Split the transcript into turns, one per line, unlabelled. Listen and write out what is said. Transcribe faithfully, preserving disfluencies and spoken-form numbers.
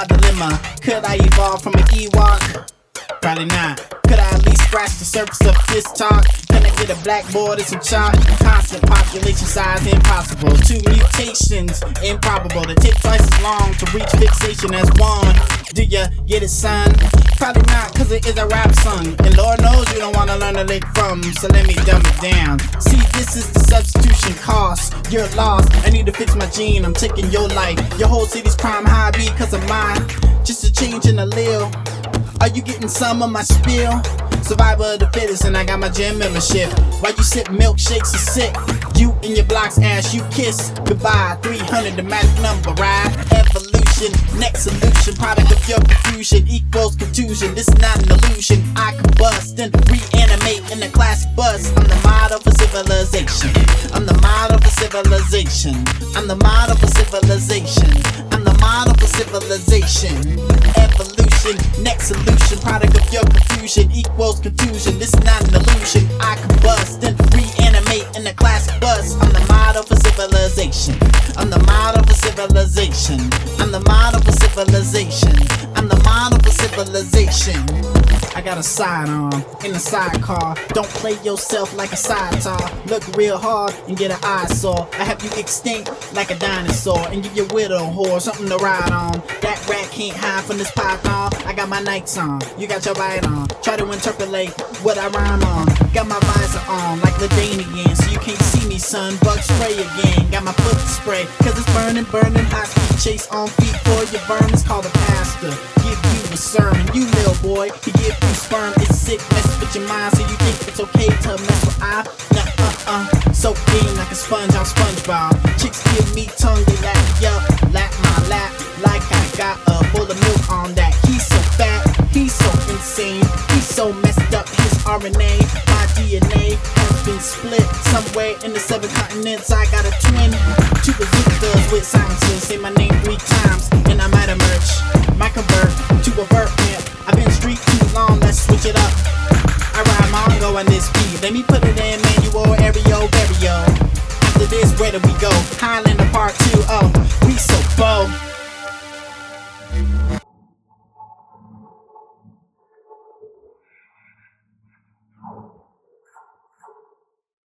my dilemma. Could I evolve from an Ewok? Probably not. Could I at least scratch the surface of this talk? Can I get a blackboard and some chalk? Constant population size impossible. Two mutations improbable. To take twice as long to reach fixation as one. Do ya get it, son? Probably not, cause it is a rap song. And Lord knows you don't wanna learn a lick from. So let me dumb it down. See, this is the substitution cost. You're lost. I need to fix my gene. I'm taking your life. Your whole city's crime high because of mine. Just a change in the allele. Are you getting some of my spiel? Survivor of the fittest, and I got my gym membership. While you sip milkshakes and sick, you and your block's ass, you kiss goodbye. three hundred, the magic number, right? Evolution, next solution. Product of your confusion equals contusion. This is not an illusion. I combust and reanimate in the classic buzz. I'm the model for civilization. I'm the model for civilization. I'm the model for civilization. I'm the model for civilization. Evolution, next solution. Product of your confusion equals contusion. This is not an illusion. I combust and reanimate in the classic buzz. I'm the model for civilization. I'm the model for civilization. I'm the model for civilization. I'm the model for civilization. I got a sidearm in a sidecar. Don't play yourself like a sidecar. Look real hard and get an eyesore. I have you extinct like a dinosaur and give your widow whore something to ride on. That rat can't hide from this python. I got my Nikes on, you got your bite on. Try to interpolate what I rhyme on. Got my visor on like Ladane again, so you can't see me, son. Bug spray again. Got my foot spray, cause it's burning, burning. High speed chase on feet for your vermin. Call the pastor, give you a sermon. You little boy, he give you sperm. It's sick, mess with your mind, so you think it's okay to mess with I? Nah, uh-uh. So clean like a sponge on SpongeBob. Chicks give me tongue, they lap me up, lap my lap like I got a bowl of milk on that. He's so fat, he's so insane, he's so messed up. His R N A, my D N A has been split somewhere in the seven continents. I got a twin, two bazookas with silencers. Say my name three times and I might emerge. Might convert to a bird pimp. I've been street too long, let's switch it up. I ride Mongo on this beat. Let me put it in manual, aereo, vario. After this, where do we go? Highlander Park,